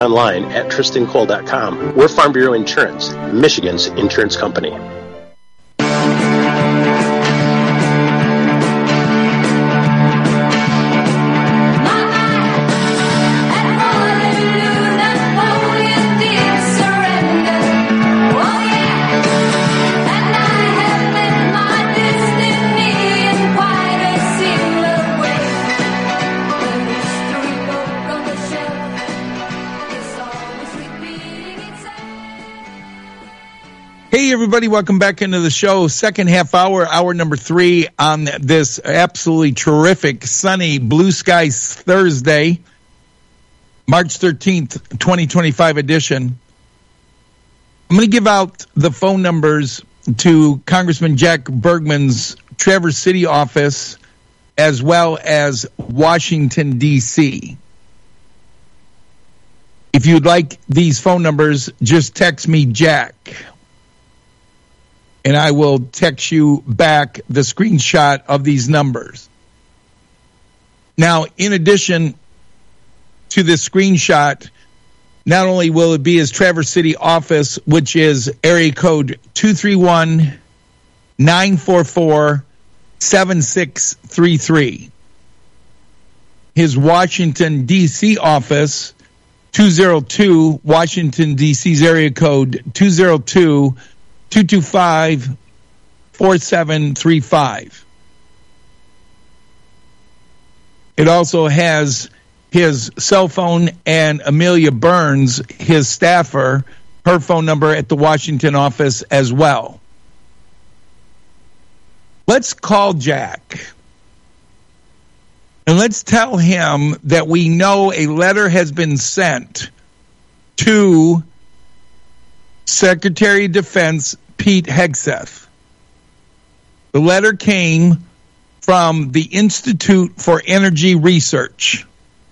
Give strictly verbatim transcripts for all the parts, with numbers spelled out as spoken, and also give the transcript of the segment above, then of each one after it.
online at tristan cole dot com. We're Farm Bureau Insurance, Michigan's insurance company. Hey, everybody, welcome back into the show. Second half hour, hour number three on this absolutely terrific, sunny, blue skies Thursday, March thirteenth, twenty twenty-five edition. I'm going to give out the phone numbers to Congressman Jack Bergman's Traverse City office as well as Washington, D C If you'd like these phone numbers, just text me Jack, and I will text you back the screenshot of these numbers. Now, in addition to this screenshot, not only will it be his Traverse City office, which is area code two three one, nine four four, seven six three three. His Washington, D C office, two oh two, Washington, D C's area code two oh two, two two five, four seven three five. It also has his cell phone and Amelia Burns, his staffer, her phone number at the Washington office as well. Let's call Jack and let's tell him that we know a letter has been sent to Secretary of Defense Pete Hegseth. The letter came from the Institute for Energy Research,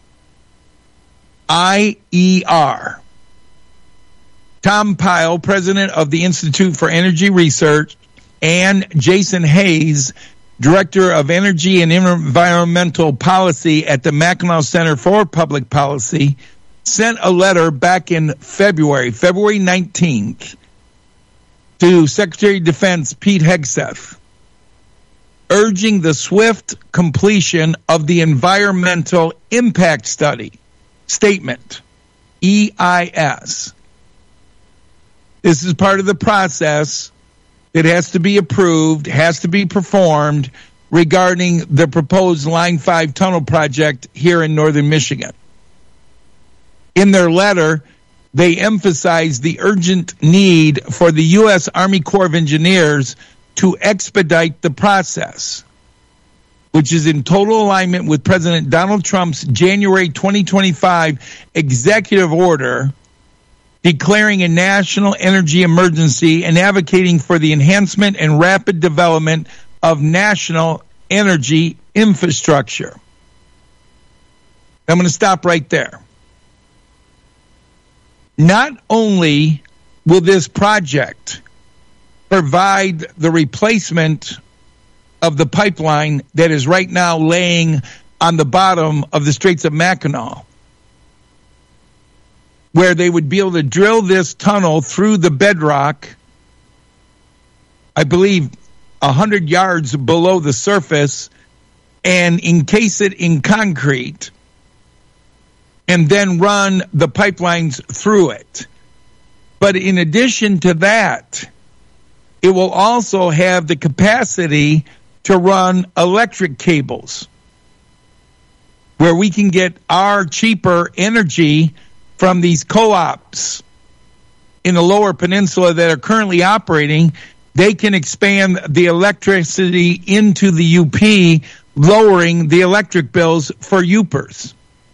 I E R. Tom Pyle, president of the Institute for Energy Research, and Jason Hayes, director of Energy and Environmental Policy at the Mackinac Center for Public Policy, sent a letter back in February, February nineteenth, to Secretary of Defense Pete Hegseth, urging the swift completion of the Environmental Impact Study Statement, E I S. This is part of the process that has to be approved, has to be performed regarding the proposed Line five tunnel project here in northern Michigan. In their letter, they emphasize the urgent need for the U S Army Corps of Engineers to expedite the process, which is in total alignment with President Donald Trump's January twenty twenty-five executive order declaring a national energy emergency and advocating for the enhancement and rapid development of national energy infrastructure. I'm going to stop right there. Not only will this project provide the replacement of the pipeline that is right now laying on the bottom of the Straits of Mackinac, where they would be able to drill this tunnel through the bedrock, I believe, one hundred yards below the surface, and encase it in concrete, and then run the pipelines through it. But in addition to that, it will also have the capacity to run electric cables, where we can get our cheaper energy from these co-ops in the Lower Peninsula that are currently operating. They can expand the electricity into the U P, lowering the electric bills for U P ers.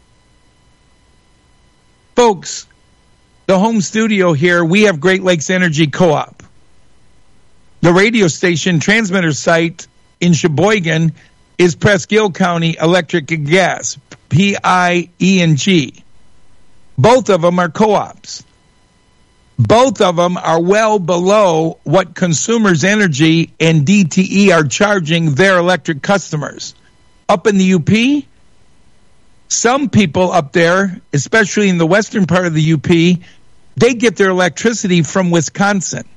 Folks, the home studio here, we have Great Lakes Energy Co-op. The radio station transmitter site in Sheboygan is Presque County Electric and Gas, P I E N G. Both of them are co-ops. Both of them are well below what Consumers Energy and D T E are charging their electric customers. Up in the U P, some people up there, especially in the western part of the U P, they get their electricity from Wisconsin.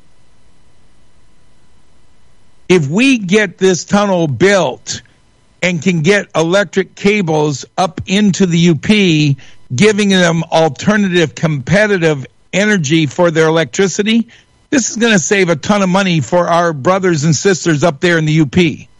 If we get this tunnel built and can get electric cables up into the U P, giving them alternative competitive energy for their electricity, this is going to save a ton of money for our brothers and sisters up there in the U P.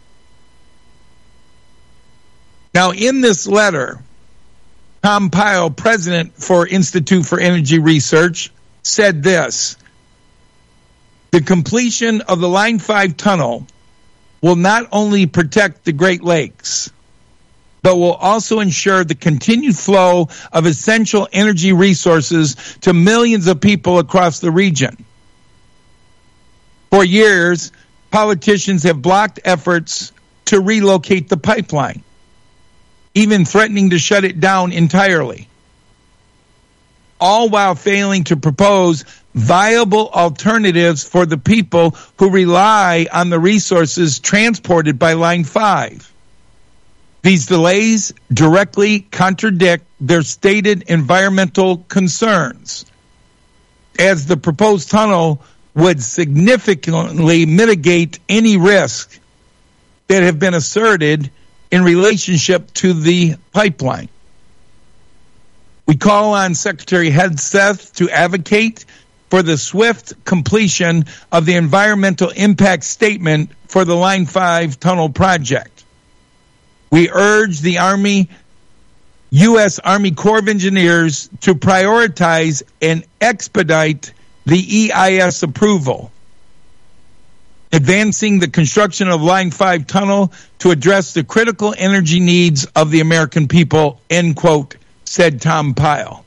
Now, in this letter, Tom Pyle, president for Institute for Energy Research, said this: the completion of the Line five tunnel will not only protect the Great Lakes, but will also ensure the continued flow of essential energy resources to millions of people across the region. For years, politicians have blocked efforts to relocate the pipeline, even threatening to shut it down entirely, all while failing to propose viable alternatives for the people who rely on the resources transported by Line five. These delays directly contradict their stated environmental concerns, as the proposed tunnel would significantly mitigate any risk that have been asserted in relationship to the pipeline. We call on Secretary Hegseth to advocate for the swift completion of the environmental impact statement for the Line five tunnel project. We urge the Army, U S Army Corps of Engineers to prioritize and expedite the E I S approval, advancing the construction of Line five tunnel to address the critical energy needs of the American people, end quote, said Tom Pyle.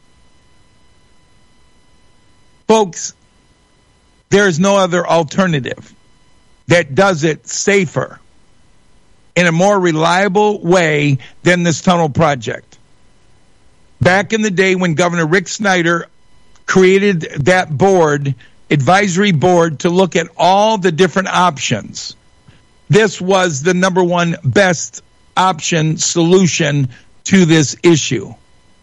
Folks, there is no other alternative that does it safer in a more reliable way than this tunnel project. Back in the day when Governor Rick Snyder created that board, advisory board, to look at all the different options, this was the number one best option solution to this issue.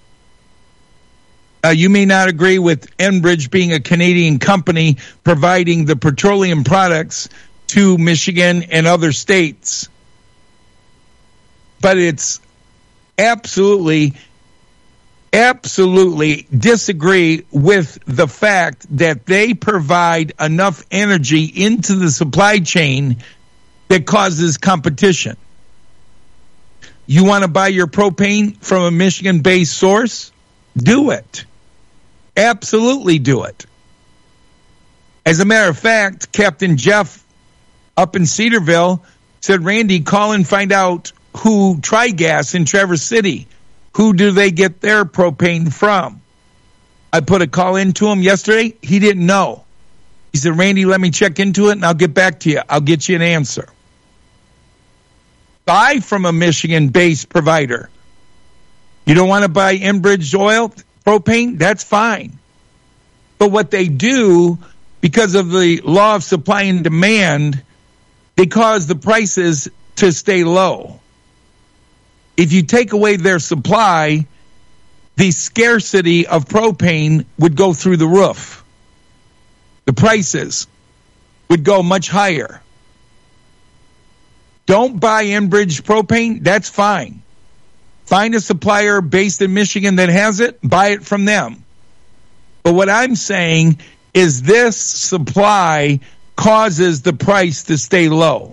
Uh, you may not agree with Enbridge being a Canadian company providing the petroleum products to Michigan and other states, but it's absolutely, absolutely disagree with the fact that they provide enough energy into the supply chain that causes competition. You want to buy your propane from a Michigan-based source? Do it. Absolutely do it. As a matter of fact, Captain Jeff up in Cedarville said, Randy, call and find out who Trigas in Traverse City, who do they get their propane from? I put a call into him yesterday. He didn't know. He said, Randy, let me check into it and I'll get back to you. I'll get you an answer. Buy from a Michigan-based provider. You don't want to buy Enbridge oil, propane? That's fine. But what they do, because of the law of supply and demand, they cause the prices to stay low. If you take away their supply, the scarcity of propane would go through the roof. The prices would go much higher. Don't buy Enbridge propane, that's fine. Find a supplier based in Michigan that has it, buy it from them. But what I'm saying is this supply causes the price to stay low.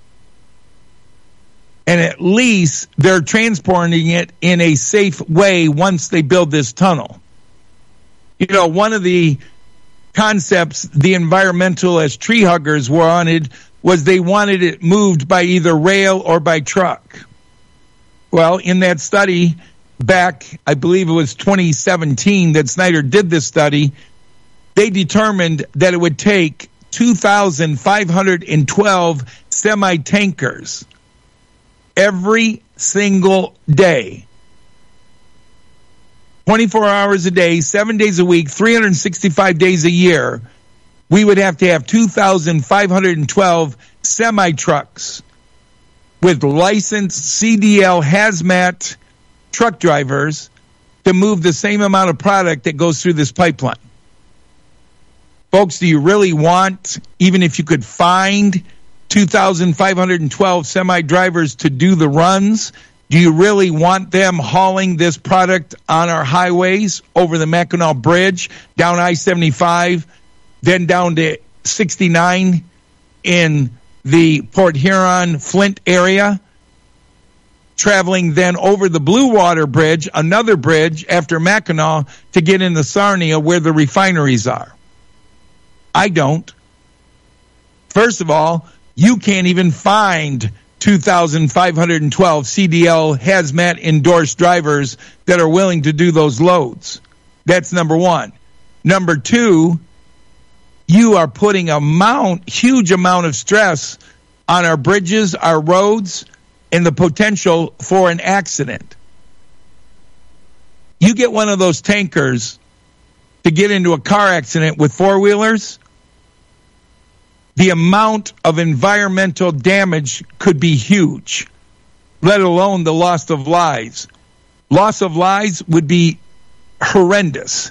And at least they're transporting it in a safe way once they build this tunnel. You know, one of the concepts the environmentalist tree huggers wanted was they wanted it moved by either rail or by truck. Well, in that study back, I believe it was twenty seventeen that Snyder did this study, they determined that it would take two thousand five hundred twelve semi-tankers every single day, twenty-four hours a day, seven days a week, three hundred sixty-five days a year. We would have to have two thousand five hundred twelve semi-trucks with licensed C D L hazmat truck drivers to move the same amount of product that goes through this pipeline. Folks, do you really want, even if you could find two thousand five hundred twelve semi-drivers to do the runs, do you really want them hauling this product on our highways over the Mackinac Bridge, down I seventy-five, then down to sixty-nine in the Port Huron, Flint area, traveling then over the Blue Water Bridge, another bridge after Mackinac, to get into Sarnia where the refineries are? I don't. First of all, you can't even find two thousand five hundred twelve C D L hazmat endorsed drivers that are willing to do those loads. That's number one. Number two, you are putting a mount, huge amount of stress on our bridges, our roads, and the potential for an accident. You get one of those tankers to get into a car accident with four-wheelers, the amount of environmental damage could be huge, let alone the loss of lives. Loss of lives would be horrendous.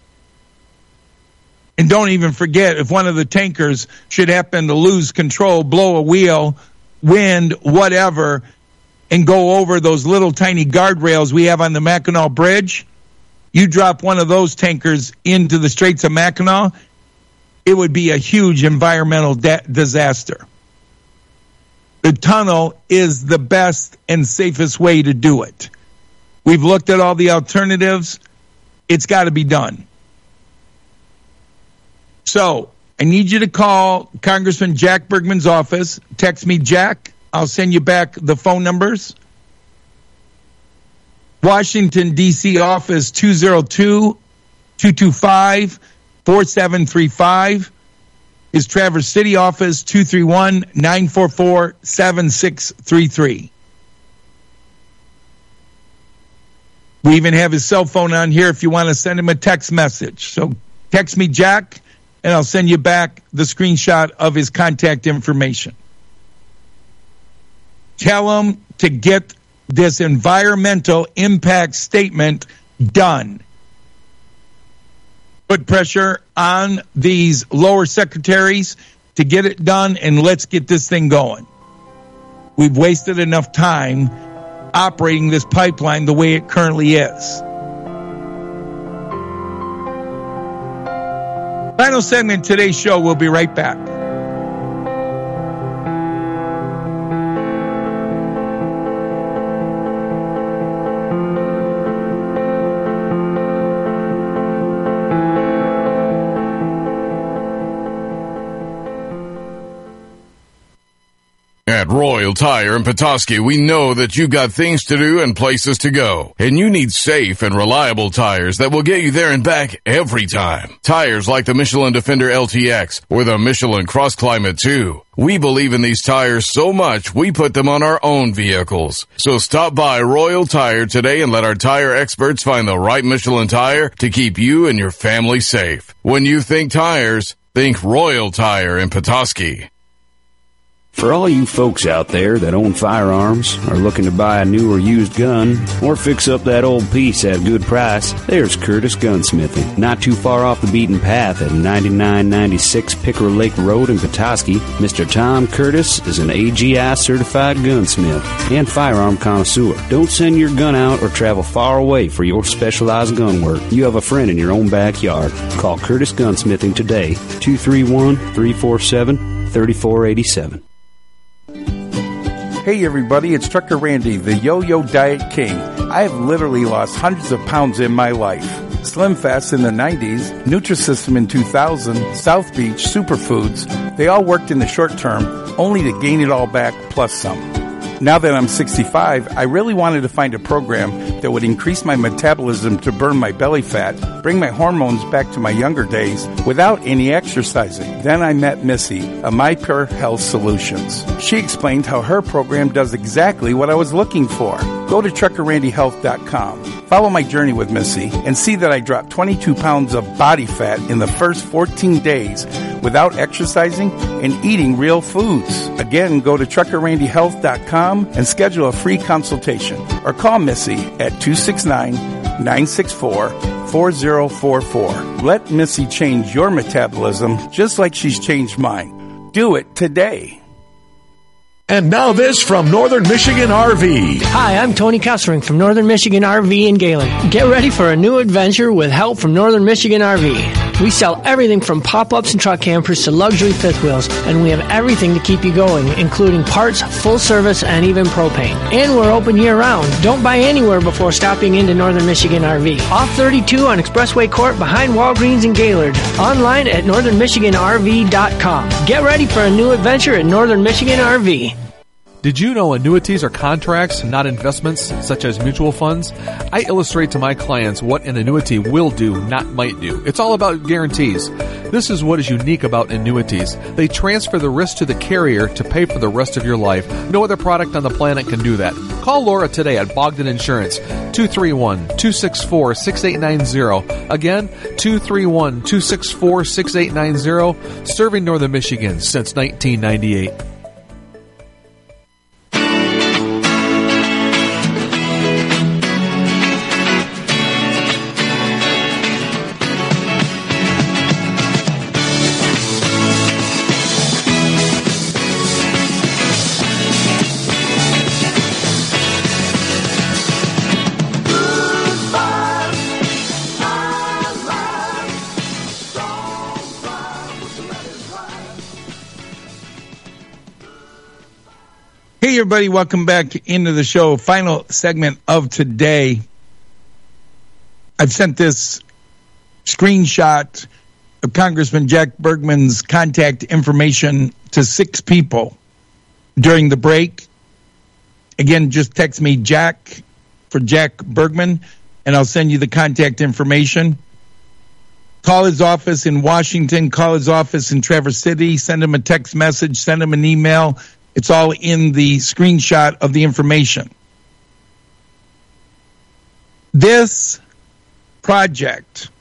And don't even forget, if one of the tankers should happen to lose control, blow a wheel, wind, whatever, and go over those little tiny guardrails we have on the Mackinac Bridge, you drop one of those tankers into the Straits of Mackinac, it would be a huge environmental da- disaster. The tunnel is the best and safest way to do it. We've looked at all the alternatives. It's got to be done. So I need you to call Congressman Jack Bergman's office. Text me, Jack. I'll send you back the phone numbers. Washington, D C office two oh two, two two five, four seven three five. His Traverse City office two three one, nine four four, seven six three three. We even have his cell phone on here if you want to send him a text message. So text me, Jack, and I'll send you back the screenshot of his contact information. Tell him to get this environmental impact statement done. Put pressure on these lower secretaries to get it done, and let's get this thing going. We've wasted enough time operating this pipeline the way it currently is. Final segment of today's show. We'll be right back. At Royal Tire in Petoskey, we know that you got things to do and places to go, and you need safe and reliable tires that will get you there and back every time. Tires like the Michelin Defender L T X or the Michelin Cross Climate two. We believe in these tires so much, we put them on our own vehicles. So stop by Royal Tire today and let our tire experts find the right Michelin tire to keep you and your family safe. When you think tires, think Royal Tire in Petoskey. For all you folks out there that own firearms, are looking to buy a new or used gun, or fix up that old piece at a good price, there's Curtis Gunsmithing. Not too far off the beaten path at ninety-nine ninety-six Pickerel Lake Road in Petoskey, Mister Tom Curtis is an A G I certified gunsmith and firearm connoisseur. Don't send your gun out or travel far away for your specialized gun work. You have a friend in your own backyard. Call Curtis Gunsmithing today, two three one, three four seven, three four eight seven. Hey everybody, it's Trucker Randy, the Yo-Yo Diet King. I have literally lost hundreds of pounds in my life. Slim Fast in the nineties, Nutrisystem in two thousand, South Beach, Superfoods, they all worked in the short term, only to gain it all back plus some. Now that I'm sixty-five, I really wanted to find a program that would increase my metabolism to burn my belly fat, bring my hormones back to my younger days without any exercising. Then I met Missy of My Pure Health Solutions. She explained how her program does exactly what I was looking for. Go to trucker randy health dot com. Follow my journey with Missy and see that I dropped twenty-two pounds of body fat in the first fourteen days without exercising and eating real foods. Again, go to trucker randy health dot com and schedule a free consultation or call Missy at two six nine, nine six four, four zero four four. Let Missy change your metabolism just like she's changed mine. Do it today. And now this from Northern Michigan R V. Hi, I'm Tony Kessering from Northern Michigan R V in Gaylord. Get ready for a new adventure with help from Northern Michigan R V. We sell everything from pop-ups and truck campers to luxury fifth wheels, and we have everything to keep you going, including parts, full service, and even propane. And we're open year-round. Don't buy anywhere before stopping into Northern Michigan R V. Off thirty-two on Expressway Court behind Walgreens in Gaylord. Online at northern michigan r v dot com. Get ready for a new adventure at Northern Michigan R V. Did you know annuities are contracts, not investments, such as mutual funds? I illustrate to my clients what an annuity will do, not might do. It's all about guarantees. This is what is unique about annuities. They transfer the risk to the carrier to pay for the rest of your life. No other product on the planet can do that. Call Laura today at Bogdan Insurance, two three one, two six four, six eight nine zero. Again, two three one, two six four, six eight nine zero. Serving Northern Michigan since nineteen ninety-eight. Hey, everybody, welcome back into the show. Final segment of today. I've sent this screenshot of Congressman Jack Bergman's contact information to six people during the break. Again, just text me Jack for Jack Bergman, and I'll send you the contact information. Call his office in Washington, call his office in Traverse City, send him a text message, send him an email. It's all in the screenshot of the information. This project,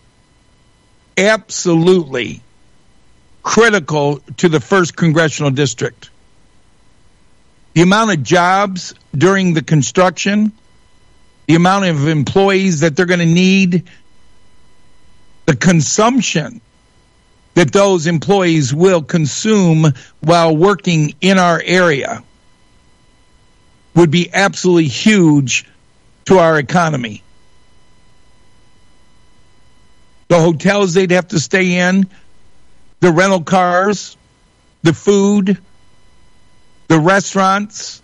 absolutely critical to the first congressional district. The amount of jobs during the construction, the amount of employees that they're going to need, the consumption that those employees will consume while working in our area would be absolutely huge to our economy. The hotels they'd have to stay in, the rental cars, the food, the restaurants.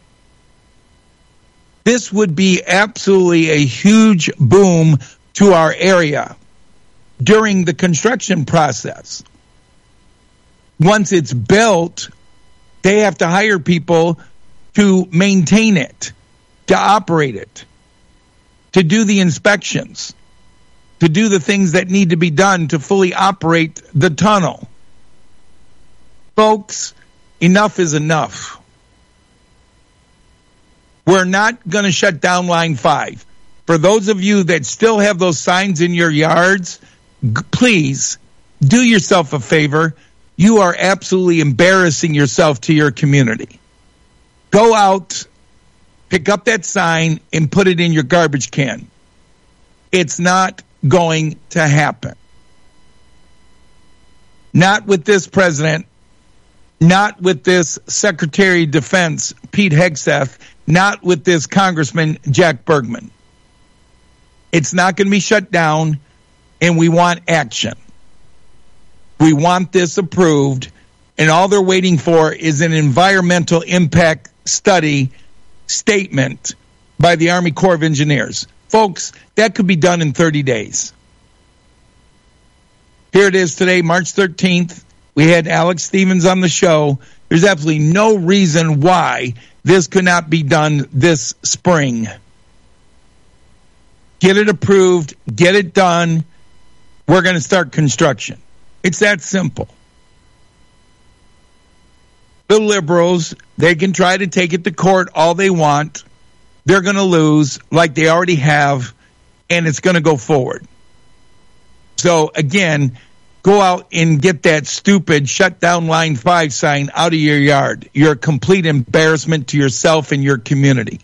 This would be absolutely a huge boom to our area during the construction process. Once it's built, they have to hire people to maintain it, to operate it, to do the inspections, to do the things that need to be done to fully operate the tunnel. Folks, enough is enough. We're not going to shut down Line five. For those of you that still have those signs in your yards, g- please do yourself a favor. You are absolutely embarrassing yourself to your community. Go out, pick up that sign, and put it in your garbage can. It's not going to happen. Not with this president, not with this Secretary of Defense, Pete Hegseth, not with this Congressman, Jack Bergman. It's not going to be shut down, and we want action. We want this approved, and all they're waiting for is an environmental impact study statement by the Army Corps of Engineers. Folks, that could be done in thirty days. Here it is today, March thirteenth. We had Alex Stevens on the show. There's absolutely no reason why this could not be done this spring. Get it approved, get it done. We're going to start construction. It's that simple. The liberals, they can try to take it to court all they want. They're going to lose like they already have, and it's going to go forward. So, again, go out and get that stupid shut down line five sign out of your yard. You're a complete embarrassment to yourself and your community.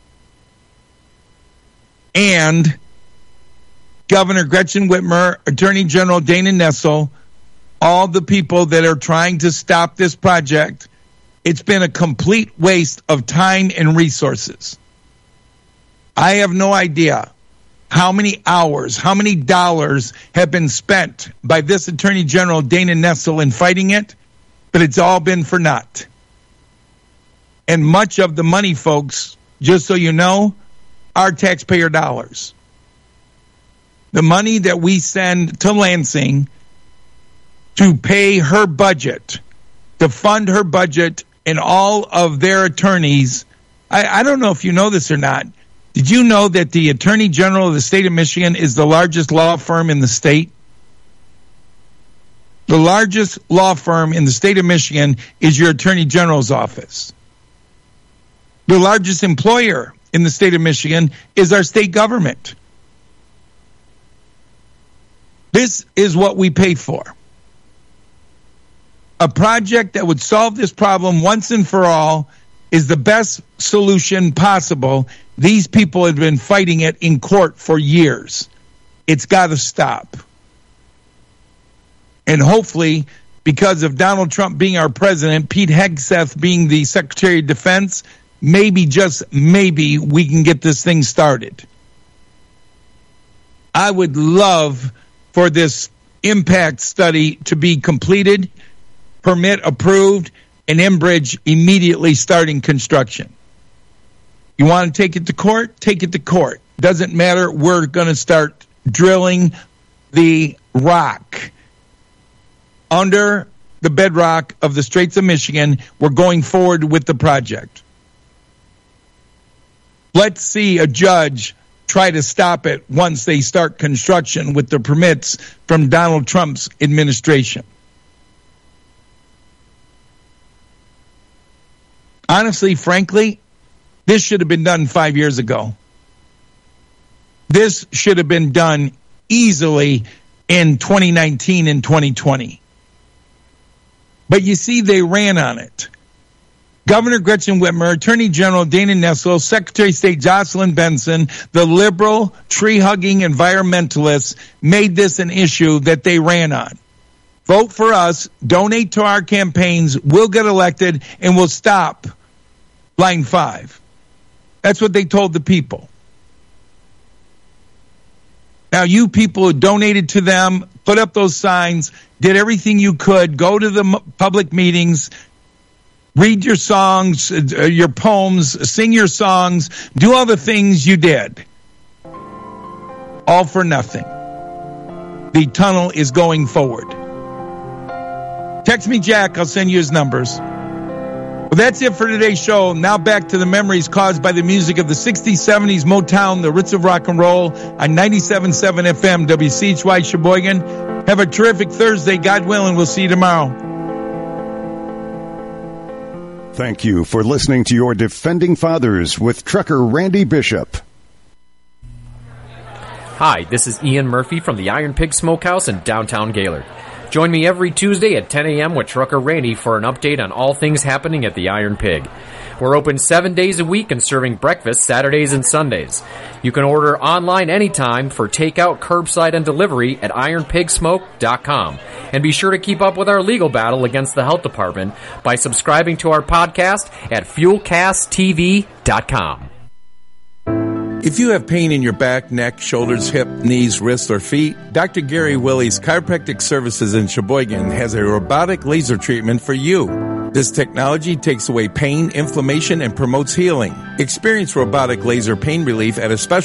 And Governor Gretchen Whitmer, Attorney General Dana Nessel, all the people that are trying to stop this project, it's been a complete waste of time and resources. I have no idea how many hours, how many dollars have been spent by this Attorney General Dana Nessel in fighting it, but it's all been for naught. And much of the money, folks, just so you know, are taxpayer dollars. The money that we send to Lansing to pay her budget, to fund her budget and all of their attorneys. I, I don't know if you know this or not. Did you know that the Attorney General of the state of Michigan is the largest law firm in the state? The largest law firm in the state of Michigan is your Attorney General's office. The largest employer in the state of Michigan is our state government. This is what we pay for. A project that would solve this problem once and for all is the best solution possible. These people have been fighting it in court for years. It's got to stop. And hopefully, because of Donald Trump being our president, Pete Hegseth being the Secretary of Defense, maybe, just maybe, we can get this thing started. I would love for this impact study to be completed, permit approved, and Enbridge immediately starting construction. You want to take it to court? Take it to court. Doesn't matter. We're going to start drilling the rock under the bedrock of the Straits of Michigan. We're going forward with the project. Let's see a judge try to stop it once they start construction with the permits from Donald Trump's administration. Honestly, frankly, this should have been done five years ago. This should have been done easily in twenty nineteen and twenty twenty. But you see, they ran on it. Governor Gretchen Whitmer, Attorney General Dana Nessel, Secretary of State Jocelyn Benson, the liberal, tree-hugging environmentalists made this an issue that they ran on. Vote for us, donate to our campaigns, we'll get elected, and we'll stop Line five. That's what they told the people. Now, you people who donated to them, put up those signs, did everything you could, go to the public meetings, read your songs, uh, your poems, sing your songs, do all the things you did. All for nothing. The tunnel is going forward. Text me, Jack. I'll send you his numbers. Well, that's it for today's show. Now back to the memories caused by the music of the sixties, seventies, Motown, the roots of rock and roll on ninety-seven point seven F M, W C H Y Sheboygan. Have a terrific Thursday. God willing, we'll see you tomorrow. Thank you for listening to your Defending Fathers with Trucker Randy Bishop. Hi, this is Ian Murphy from the Iron Pig Smokehouse in downtown Gaylord. Join me every Tuesday at ten a.m. with Trucker Randy for an update on all things happening at the Iron Pig. We're open seven days a week and serving breakfast Saturdays and Sundays. You can order online anytime for takeout, curbside, and delivery at iron pig smoke dot com. And be sure to keep up with our legal battle against the health department by subscribing to our podcast at fuel cast t v dot com. If you have pain in your back, neck, shoulders, hip, knees, wrists, or feet, Doctor Gary Willie's Chiropractic Services in Sheboygan has a robotic laser treatment for you. This technology takes away pain, inflammation, and promotes healing. Experience robotic laser pain relief at a special